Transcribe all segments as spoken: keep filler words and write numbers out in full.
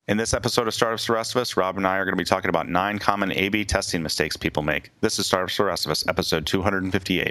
In this episode of Startups for the Rest of Us, Rob and I are going to be talking about nine common A B testing mistakes people make. This is Startups for the Rest of Us, episode two hundred fifty-eight.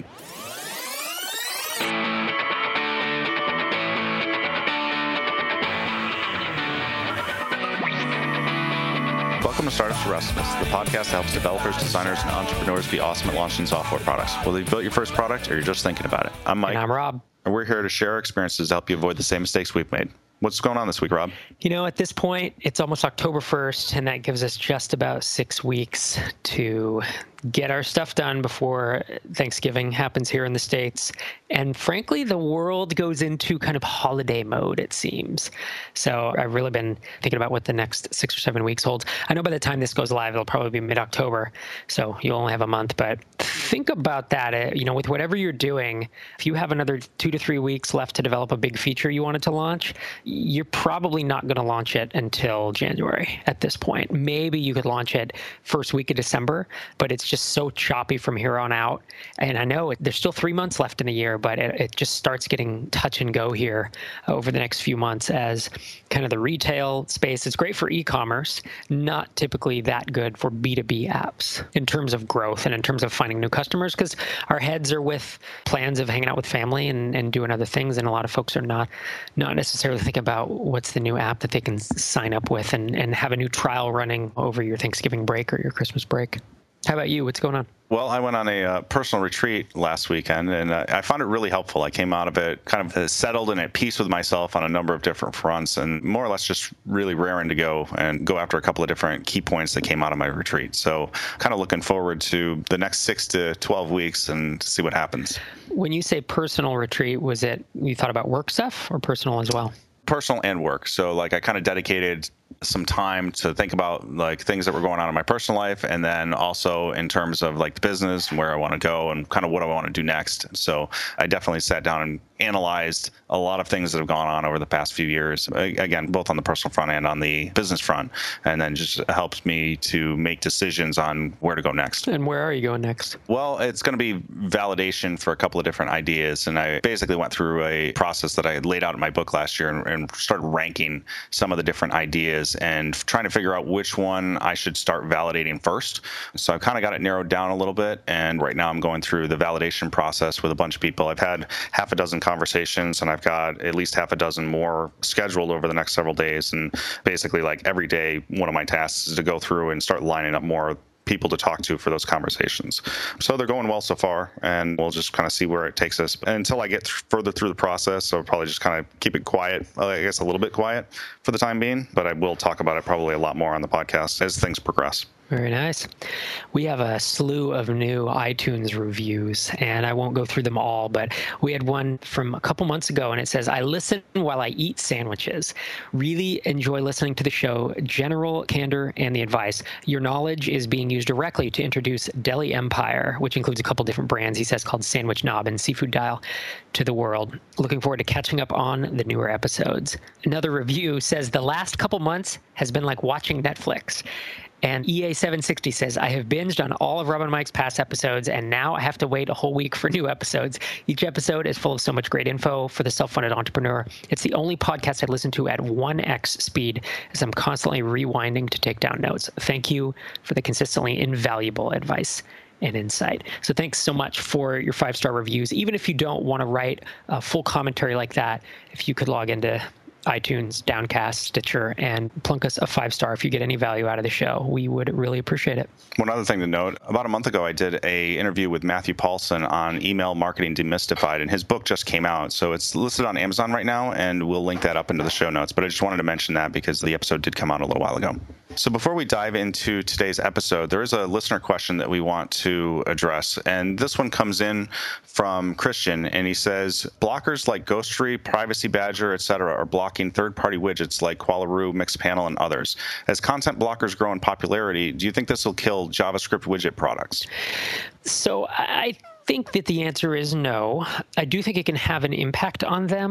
Welcome to Startups for the Rest of Us, the podcast that helps developers, designers, and entrepreneurs be awesome at launching software products. Whether you've built your first product or you're just thinking about it. I'm Mike. And I'm Rob. And we're here to share our experiences to help you avoid the same mistakes we've made. What's going on this week, Rob? You know, at this point, it's almost October first, and that gives us just about six weeks to get our stuff done before Thanksgiving happens here in the States. And frankly, the world goes into kind of holiday mode, it seems. So I've really been thinking about what the next six or seven weeks holds. I know by the time this goes live, it'll probably be mid-October, so you'll only have a month. But think about that. Uh, you know, with whatever you're doing, if you have another two to three weeks left to develop a big feature you wanted to launch, you're probably not going to launch it until January at this point. Maybe you could launch it first week of December, but it's just so choppy from here on out. And I know it, there's still three months left in the year, but it, it just starts getting touch and go here over the next few months as kind of the retail space. It's great for e-commerce, not typically that good for B two B apps in terms of growth and in terms of finding new customers, because our heads are with plans of hanging out with family and, and doing other things. And a lot of folks are not, not necessarily thinking about what's the new app that they can sign up with and, and have a new trial running over your Thanksgiving break or your Christmas break. How about you? What's going on? Well, I went on a uh, personal retreat last weekend, and uh, I found it really helpful. I came out of it kind of uh, settled and at peace with myself on a number of different fronts, and more or less just really raring to go and go after a couple of different key points that came out of my retreat. So kind of looking forward to the next six to twelve weeks and see what happens. When you say personal retreat, was it you thought about work stuff or personal as well? Personal and work. So like I kind of dedicated some time to think about like things that were going on in my personal life, and then also in terms of like the business and where I want to go and kind of what I want to do next. So I definitely sat down and analyzed a lot of things that have gone on over the past few years, again, both on the personal front and on the business front, and then just helps me to make decisions on where to go next. And where are you going next? Well, it's going to be validation for a couple of different ideas, and I basically went through a process that I had laid out in my book last year and, and started ranking some of the different ideas and trying to figure out which one I should start validating first. So I've kind of got it narrowed down a little bit, and right now I'm going through the validation process with a bunch of people. I've had half a dozen conversations, and I've got at least half a dozen more scheduled over the next several days. And basically, like every day, one of my tasks is to go through and start lining up more people to talk to for those conversations. So they're going well so far, and we'll just kind of see where it takes us. And until I get th- further through the process, I'll probably just kind of keep it quiet, I guess a little bit quiet for the time being, but I will talk about it probably a lot more on the podcast as things progress. Very nice. We have a slew of new iTunes reviews, and I won't go through them all, but we had one from a couple months ago, and it says, I listen while I eat sandwiches. Really enjoy listening to the show, general candor, and the advice. Your knowledge is being used directly to introduce Deli Empire, which includes a couple different brands, he says, called Sandwich Knob and Seafood Dial, to the world. Looking forward to catching up on the newer episodes. Another review says, the last couple months has been like watching Netflix. And E A seven sixty says, I have binged on all of Rob and Mike's past episodes, and now I have to wait a whole week for new episodes. Each episode is full of so much great info for the self-funded entrepreneur. It's the only podcast I listen to at one x speed, as I'm constantly rewinding to take down notes. Thank you for the consistently invaluable advice and insight. So thanks so much for your five-star reviews. Even if you don't want to write a full commentary like that, if you could log into iTunes, Downcast, Stitcher, and plunk us a five-star if you get any value out of the show. We would really appreciate it. One other thing to note, about a month ago, I did a interview with Matthew Paulson on email marketing demystified, and his book just came out. So it's listed on Amazon right now, and we'll link that up into the show notes. But I just wanted to mention that because the episode did come out a little while ago. So before we dive into today's episode, there is a listener question that we want to address. And this one comes in from Christian, and he says, blockers like Ghostery, Privacy Badger, et cetera are blocking third-party widgets like Qualaroo, Mixpanel, and others. As content blockers grow in popularity, do you think this will kill JavaScript widget products? So I think that the answer is no. I do think it can have an impact on them.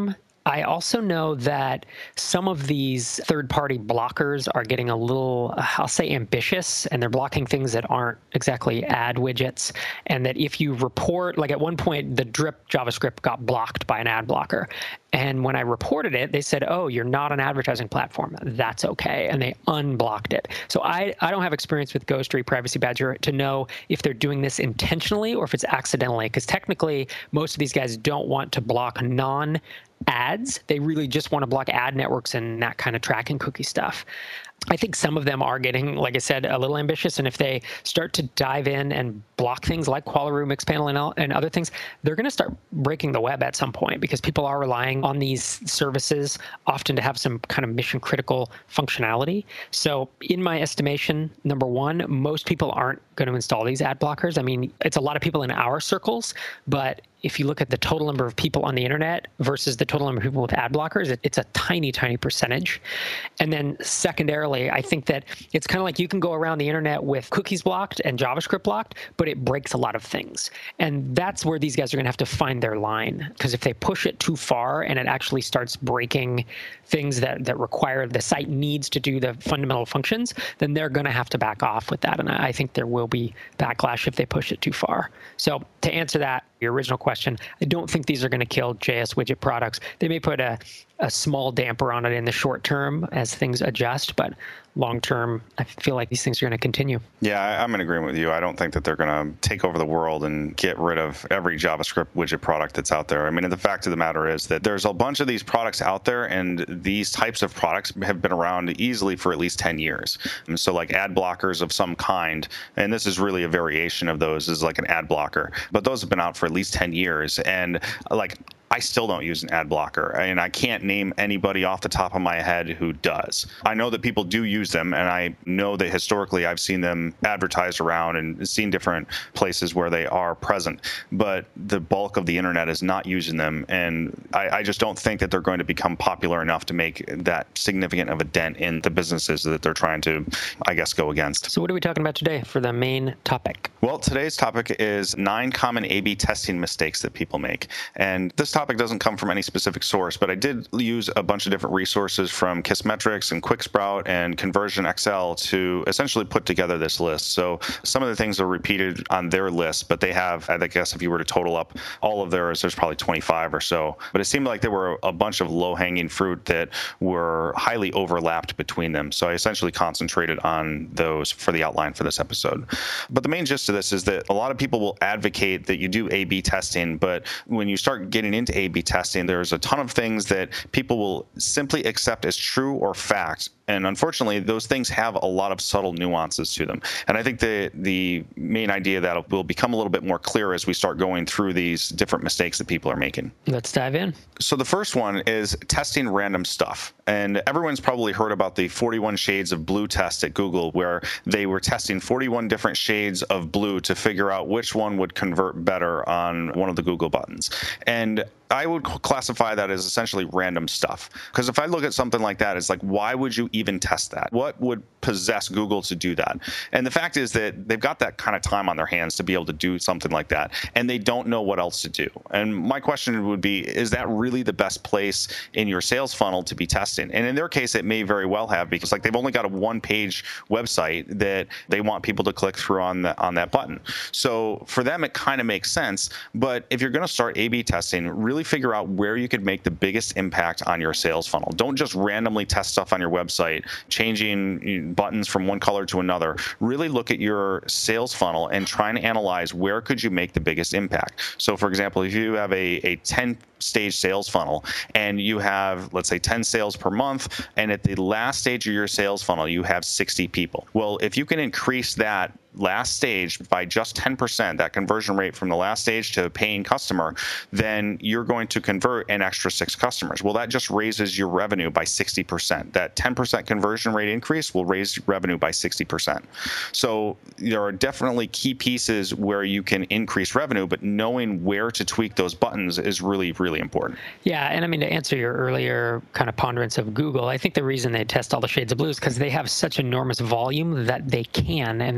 I also know that some of these third-party blockers are getting a little, I'll say, ambitious, and they're blocking things that aren't exactly ad widgets. And that if you report, like at one point, the drip JavaScript got blocked by an ad blocker. And when I reported it, they said, oh, you're not an advertising platform. That's okay. And they unblocked it. So I, I don't have experience with Ghostery, Privacy Badger to know if they're doing this intentionally or if it's accidentally, because technically most of these guys don't want to block non ads. They really just want to block ad networks and that kind of tracking cookie stuff. I think some of them are getting, like I said, a little ambitious. And if they start to dive in and block things like Qualaroo, Mixpanel, and, all, and other things, they're going to start breaking the web at some point because people are relying on these services often to have some kind of mission critical functionality. So in my estimation, number one, most people aren't going to install these ad blockers. I mean, it's a lot of people in our circles, but if you look at the total number of people on the internet versus the total number of people with ad blockers, it, it's a tiny, tiny percentage. And then secondarily, I think that it's kind of like you can go around the internet with cookies blocked and JavaScript blocked, but it breaks a lot of things. And that's where these guys are going to have to find their line. Because if they push it too far and it actually starts breaking things that, that require the site needs to do the fundamental functions, then they're going to have to back off with that. And I think there will be backlash if they push it too far. So to answer that, your original question, I don't think these are going to kill J S widget products. They may put a, a small damper on it in the short term as things adjust, but long term, I feel like these things are going to continue. Yeah, I- I'm in agreement with you. I don't think that they're going to take over the world and get rid of every JavaScript widget product that's out there. I mean, the fact of the matter is that there's a bunch of these products out there, and these types of products have been around easily for at least ten years. And so like ad blockers of some kind, and this is really a variation of those, is like an ad blocker, but those have been out for at least ten years. And like, I still don't use an ad blocker, and I can't name anybody off the top of my head who does. I know that people do use them, and I know that historically I've seen them advertised around and seen different places where they are present, but the bulk of the internet is not using them, and I, I just don't think that they're going to become popular enough to make that significant of a dent in the businesses that they're trying to, I guess, go against. So what are we talking about today for the main topic? Well, today's topic is nine common A B testing mistakes that people make, and this topic doesn't come from any specific source, but I did use a bunch of different resources from Kissmetrics and QuickSprout and Conversion X L to essentially put together this list. So some of the things are repeated on their list, but they have, I guess if you were to total up all of theirs, there's probably twenty-five or so. But it seemed like there were a bunch of low-hanging fruit that were highly overlapped between them. So I essentially concentrated on those for the outline for this episode. But the main gist of this is that a lot of people will advocate that you do A B testing, but when you start getting into A B testing, there's a ton of things that people will simply accept as true or fact. And unfortunately, those things have a lot of subtle nuances to them. And I think the the main idea that will become a little bit more clear as we start going through these different mistakes that people are making. Let's dive in. So the first one is testing random stuff. And everyone's probably heard about the forty-one shades of blue test at Google, where they were testing forty-one different shades of blue to figure out which one would convert better on one of the Google buttons. And I would classify that as essentially random stuff. Because if I look at something like that, it's like, why would you even test that? What would possess Google to do that? And the fact is that they've got that kind of time on their hands to be able to do something like that, and they don't know what else to do. And my question would be, is that really the best place in your sales funnel to be testing? And in their case, it may very well have, because like they've only got a one-page website that they want people to click through on the, on that button. So for them, it kind of makes sense. But if you're going to start A B testing, really figure out where you could make the biggest impact on your sales funnel. Don't just randomly test stuff on your website, changing buttons from one color to another. Really look at your sales funnel and try and analyze where could you make the biggest impact. So for example, if you have a, a ten stage sales funnel and you have, let's say, ten sales per month, and at the last stage of your sales funnel, you have sixty people. Well, if you can increase that last stage by just ten percent, that conversion rate from the last stage to a paying customer, then you're going to convert an extra six customers. Well, that just raises your revenue by sixty percent. That ten percent conversion rate increase will raise revenue by sixty percent. So there are definitely key pieces where you can increase revenue, but knowing where to tweak those buttons is really, really important. Yeah, and I mean, to answer your earlier kind of ponderance of Google, I think the reason they test all the shades of blue is because they have such enormous volume that they can, and they can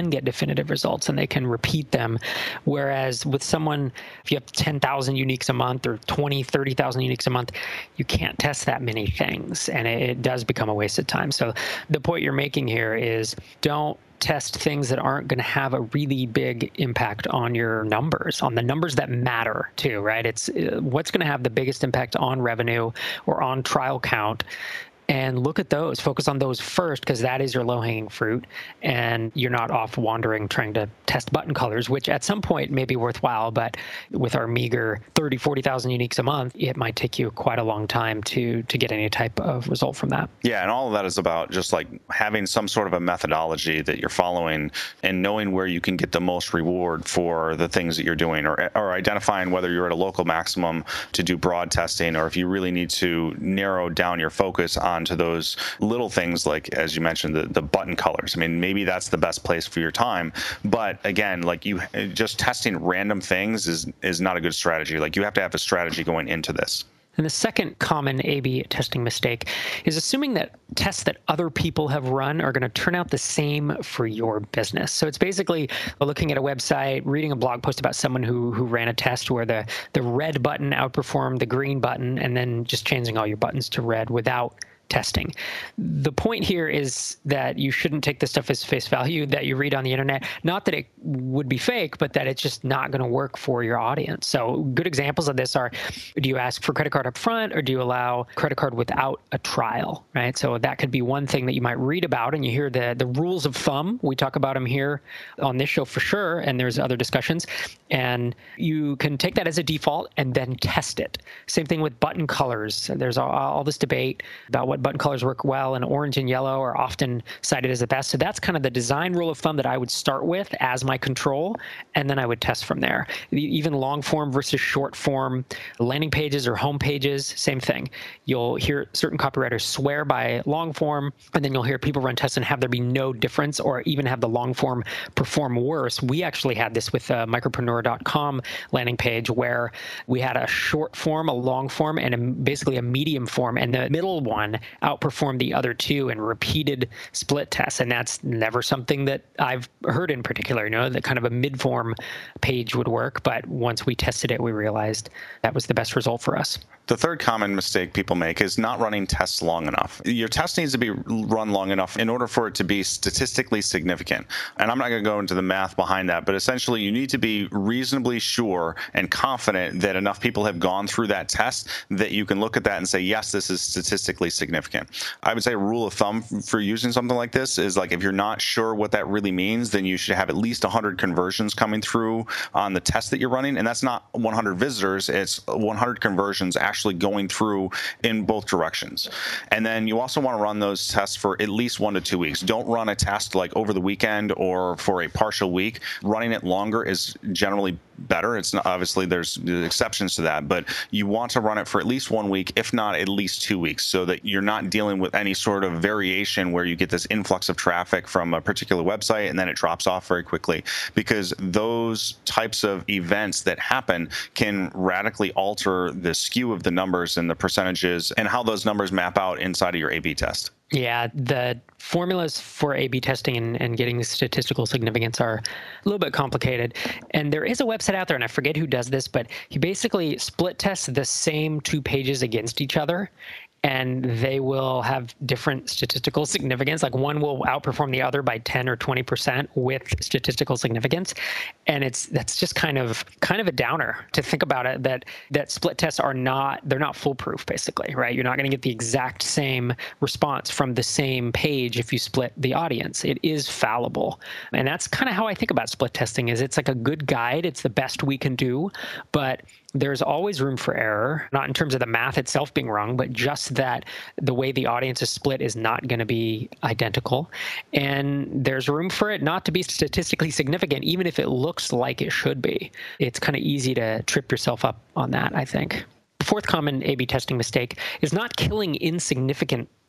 can get definitive results and they can repeat them. Whereas with someone, if you have ten thousand uniques a month or twenty, thirty thousand uniques a month, you can't test that many things, and it, it does become a waste of time. So the point you're making here is don't test things that aren't going to have a really big impact on your numbers, on the numbers that matter too, right? It's uh, what's going to have the biggest impact on revenue or on trial count. And look at those, focus on those first, because that is your low-hanging fruit. And you're not off wandering trying to test button colors, which at some point may be worthwhile. But with our meager thirty, forty thousand uniques a month, it might take you quite a long time to to get any type of result from that. Yeah, and all of that is about just like having some sort of a methodology that you're following and knowing where you can get the most reward for the things that you're doing, or, or identifying whether you're at a local maximum to do broad testing, or if you really need to narrow down your focus on to those little things like, as you mentioned, the, the button colors. I mean, maybe that's the best place for your time. But again, like you just testing random things is is not a good strategy. Like you have to have a strategy going into this. And the second common A B testing mistake is assuming that tests that other people have run are going to turn out the same for your business. So it's basically looking at a website, reading a blog post about someone who who ran a test where the, the red button outperformed the green button, and then just changing all your buttons to red without testing. The point here is that you shouldn't take this stuff as face value that you read on the internet. Not that it would be fake, but that it's just not going to work for your audience. So good examples of this are, do you ask for credit card up front, or do you allow credit card without a trial, right? So that could be one thing that you might read about, and you hear the, the rules of thumb. We talk about them here on this show for sure, and there's other discussions. And you can take that as a default and then test it. Same thing with button colors. There's all, all this debate about what button colors work well, and orange and yellow are often cited as the best. So that's kind of the design rule of thumb that I would start with as my control, and then I would test from there. Even long form versus short form, landing pages or home pages, same thing. You'll hear certain copywriters swear by long form, and then you'll hear people run tests and have there be no difference, or even have the long form perform worse. We actually had this with a micropreneur dot com landing page where we had a short form, a long form, and a, basically a medium form, and the middle one outperformed the other two in repeated split tests. And that's never something that I've heard in particular, you know, that kind of a mid-form page would work. But once we tested it, we realized that was the best result for us. The third common mistake people make is not running tests long enough. Your test needs to be run long enough in order for it to be statistically significant. And I'm not going to go into the math behind that, but essentially you need to be reasonably sure and confident that enough people have gone through that test that you can look at that and say, yes, this is statistically significant. I would say a rule of thumb for using something like this is like, if you're not sure what that really means, then you should have at least one hundred conversions coming through on the test that you're running. And that's not one hundred visitors, it's one hundred conversions actually going through in both directions. And then you also want to run those tests for at least one to two weeks. Don't run a test like over the weekend or for a partial week. Running it longer is generally better. It's not, obviously there's exceptions to that, but you want to run it for at least one week, if not at least two weeks, so that you're not dealing with any sort of variation where you get this influx of traffic from a particular website and then it drops off very quickly, because those types of events that happen can radically alter the skew of the numbers and the percentages and how those numbers map out inside of your A B test. Yeah, the formulas for A B testing and, and getting statistical significance are a little bit complicated. And there is a website out there, and I forget who does this, but he basically split tests the same two pages against each other, and they will have different statistical significance. Like one will outperform the other by ten or twenty percent with statistical significance. And it's that's just kind of kind of a downer to think about it, that that split tests are not, they're not foolproof, basically, right? You're not going to get the exact same response from the same page if you split the audience. It is fallible. And that's kind of how I think about split testing, is it's like a good guide. It's the best we can do, but there's always room for error, not in terms of the math itself being wrong, but just that the way the audience is split is not going to be identical. And there's room for it not to be statistically significant, even if it looks like it should be. It's kind of easy to trip yourself up on that, I think. The fourth common A B testing mistake is not killing insignificant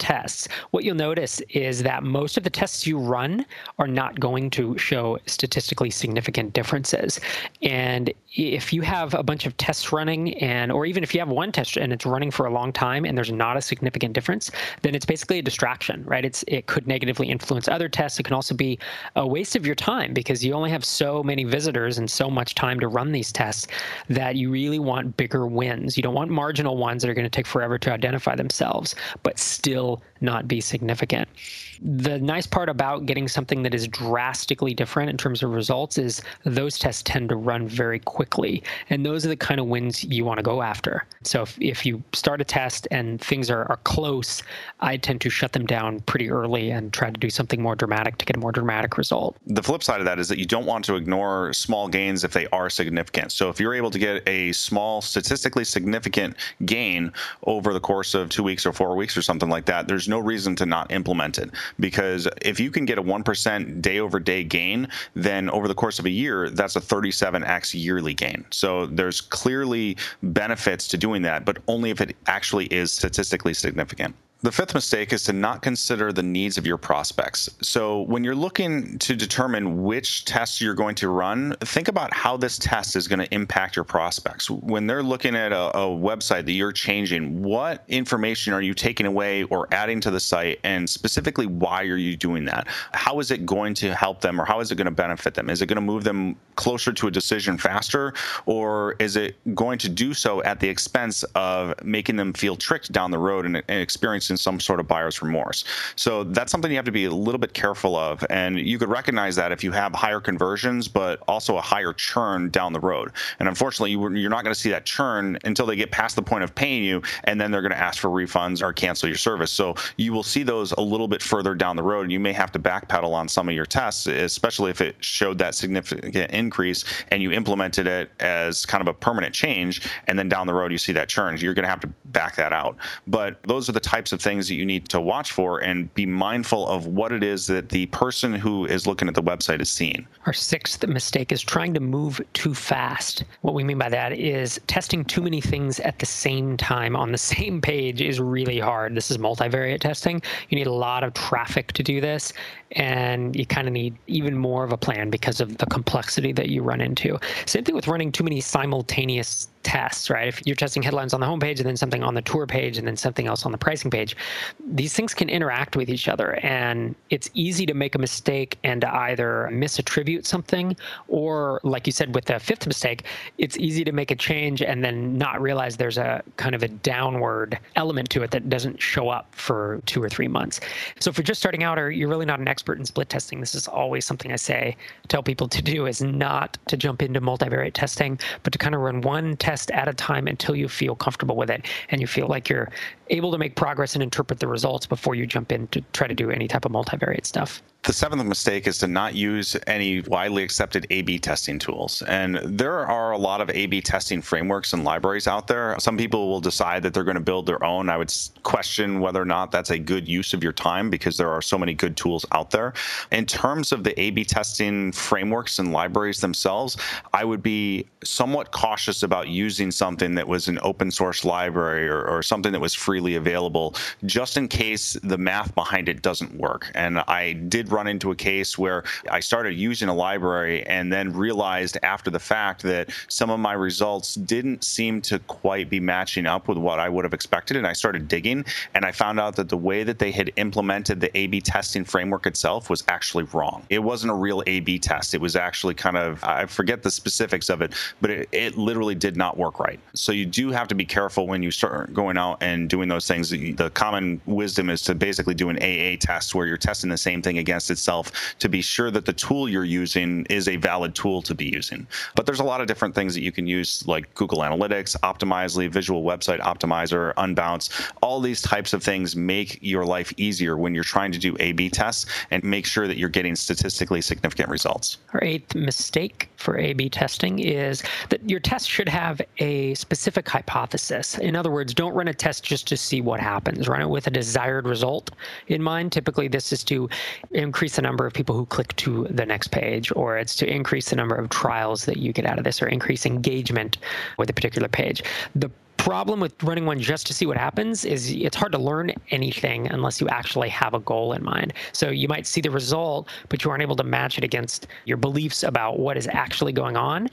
tests, what you'll notice is that most of the tests you run are not going to show statistically significant differences. And if you have a bunch of tests running, and or even if you have one test and it's running for a long time and there's not a significant difference, then it's basically a distraction, right? It's it could negatively influence other tests. It can also be a waste of your time because you only have so many visitors and so much time to run these tests that you really want bigger wins. You don't want marginal ones that are going to take forever to identify themselves, but still not be significant. The nice part about getting something that is drastically different in terms of results is those tests tend to run very quickly. And those are the kind of wins you want to go after. So if, if you start a test and things are, are close, I tend to shut them down pretty early and try to do something more dramatic to get a more dramatic result. The flip side of that is that you don't want to ignore small gains if they are significant. So if you're able to get a small, statistically significant gain over the course of two weeks or four weeks or something like that, there's no reason to not implement it. Because if you can get a one percent day over day gain, then over the course of a year, that's a thirty-seven x yearly gain. So there's clearly benefits to doing that, but only if it actually is statistically significant. The fifth mistake is to not consider the needs of your prospects. So when you're looking to determine which tests you're going to run, think about how this test is going to impact your prospects. When they're looking at a, a website that you're changing, what information are you taking away or adding to the site, and specifically why are you doing that? How is it going to help them, or how is it going to benefit them? Is it going to move them closer to a decision faster, or is it going to do so at the expense of making them feel tricked down the road and, and experiencing some sort of buyer's remorse? So that's something you have to be a little bit careful of. And you could recognize that if you have higher conversions, but also a higher churn down the road. And unfortunately, you're not going to see that churn until they get past the point of paying you, and then they're going to ask for refunds or cancel your service. So you will see those a little bit further down the road. And you may have to backpedal on some of your tests, especially if it showed that significant increase and you implemented it as kind of a permanent change. And then down the road, you see that churn. You're going to have to back that out. But those are the types of things that you need to watch for, and be mindful of what it is that the person who is looking at the website is seeing. Our sixth mistake is trying to move too fast. What we mean by that is testing too many things at the same time on the same page is really hard. This is multivariate testing. You need a lot of traffic to do this, and you kind of need even more of a plan because of the complexity that you run into. Same thing with running too many simultaneous tests, right? If you're testing headlines on the homepage and then something on the tour page and then something else on the pricing page, these things can interact with each other, and it's easy to make a mistake and to either misattribute something, or like you said with the fifth mistake, it's easy to make a change and then not realize there's a kind of a downward element to it that doesn't show up for two or three months. So if you're just starting out or you're really not an expert in split testing, this is always something I say, tell people to do, is not to jump into multivariate testing, but to kind of run one test at a time until you feel comfortable with it and you feel like you're able to make progress and interpret the results before you jump in to try to do any type of multivariate stuff. The seventh mistake is to not use any widely accepted A B testing tools. And there are a lot of A B testing frameworks and libraries out there. Some people will decide that they're going to build their own. I would question whether or not that's a good use of your time, because there are so many good tools out there. In terms of the A B testing frameworks and libraries themselves, I would be somewhat cautious about using something that was an open source library or, or something that was freely available, just in case the math behind it doesn't work. And I did run into a case where I started using a library and then realized after the fact that some of my results didn't seem to quite be matching up with what I would have expected. And I started digging, and I found out that the way that they had implemented the A B testing framework itself was actually wrong. It wasn't a real A B test. It was actually kind of, I forget the specifics of it, but it, it literally did not work right. So you do have to be careful when you start going out and doing those things. The common wisdom is to basically do an A A test where you're testing the same thing against itself to be sure that the tool you're using is a valid tool to be using. But there's a lot of different things that you can use, like Google Analytics, Optimizely, Visual Website Optimizer, Unbounce. All these types of things make your life easier when you're trying to do A B tests and make sure that you're getting statistically significant results. Our eighth mistake for A B testing is that your test should have a specific hypothesis. In other words, don't run a test just to see what happens. Run it with a desired result in mind. Typically, this is to increase the number of people who click to the next page, or it's to increase the number of trials that you get out of this, or increase engagement with a particular page. The problem with running one just to see what happens is it's hard to learn anything unless you actually have a goal in mind. So you might see the result, but you aren't able to match it against your beliefs about what is actually going on.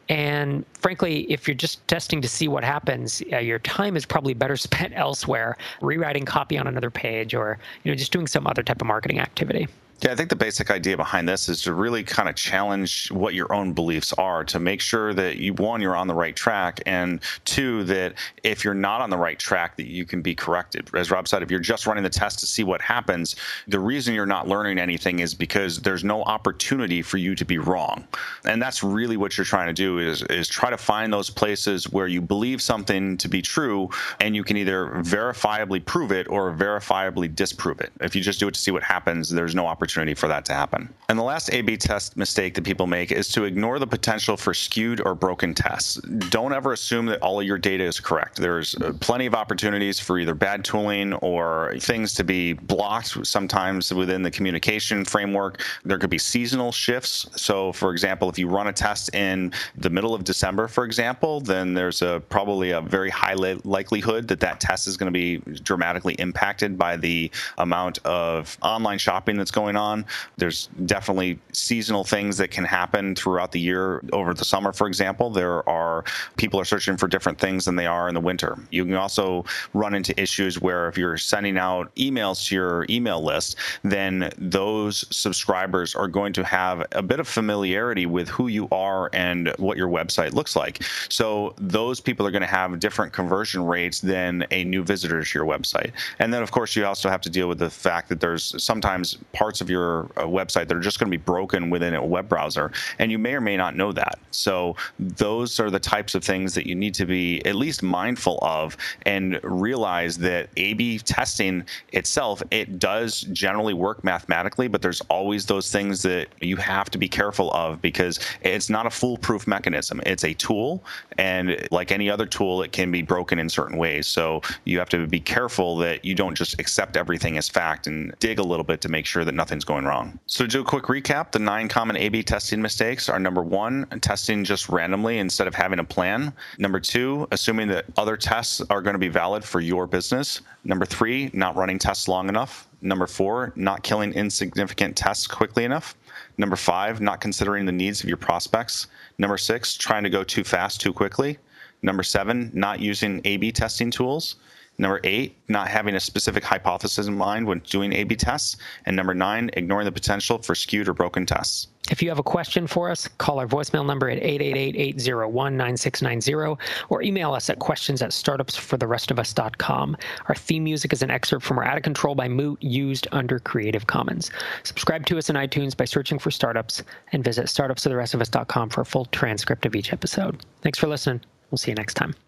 And frankly, if you're just testing to see what happens, uh, your time is probably better spent elsewhere, rewriting copy on another page, or you know, just doing some other type of marketing activity. Yeah, I think the basic idea behind this is to really kind of challenge what your own beliefs are, to make sure that you, one, you're on the right track, and two, that if you're not on the right track, that you can be corrected. As Rob said, if you're just running the test to see what happens, the reason you're not learning anything is because there's no opportunity for you to be wrong. And that's really what you're trying to do, is, is try to find those places where you believe something to be true, and you can either verifiably prove it or verifiably disprove it. If you just do it to see what happens, there's no opportunity for that to happen. And the last A B test mistake that people make is to ignore the potential for skewed or broken tests. Don't ever assume that all of your data is correct. There's plenty of opportunities for either bad tooling or things to be blocked sometimes within the communication framework. There could be seasonal shifts. So for example, if you run a test in the middle of December, for example, then there's a probably a very high li- likelihood that that test is going to be dramatically impacted by the amount of online shopping that's going on. On. There's definitely seasonal things that can happen throughout the year. Over the summer, for example, there are people are searching for different things than they are in the winter. You can also run into issues where if you're sending out emails to your email list, then those subscribers are going to have a bit of familiarity with who you are and what your website looks like. So those people are going to have different conversion rates than a new visitor to your website. And then, of course, you also have to deal with the fact that there's sometimes parts of your uh, website that are just going to be broken within a web browser, and you may or may not know that. So those are the types of things that you need to be at least mindful of, and realize that A B testing itself, it does generally work mathematically, but there's always those things that you have to be careful of, because it's not a foolproof mechanism. It's a tool, and like any other tool, it can be broken in certain ways. So you have to be careful that you don't just accept everything as fact, and dig a little bit to make sure that nothing's going wrong. So to do a quick recap, the nine common A B testing mistakes are: number one, testing just randomly instead of having a plan. Number two, assuming that other tests are going to be valid for your business. Number three, not running tests long enough. Number four, not killing insignificant tests quickly enough. Number five, not considering the needs of your prospects. Number six, trying to go too fast too quickly. Number seven, not using A B testing tools. Number eight, not having a specific hypothesis in mind when doing A B tests. And number nine, ignoring the potential for skewed or broken tests. If you have a question for us, call our voicemail number at eight eight eight, eight zero one, nine six nine zero or email us at questions at startups for the rest of us dot com. Our theme music is an excerpt from our Out of Control by Moot, used under Creative Commons. Subscribe to us in iTunes by searching for Startups, and visit startups for the rest of us dot com for a full transcript of each episode. Thanks for listening. We'll see you next time.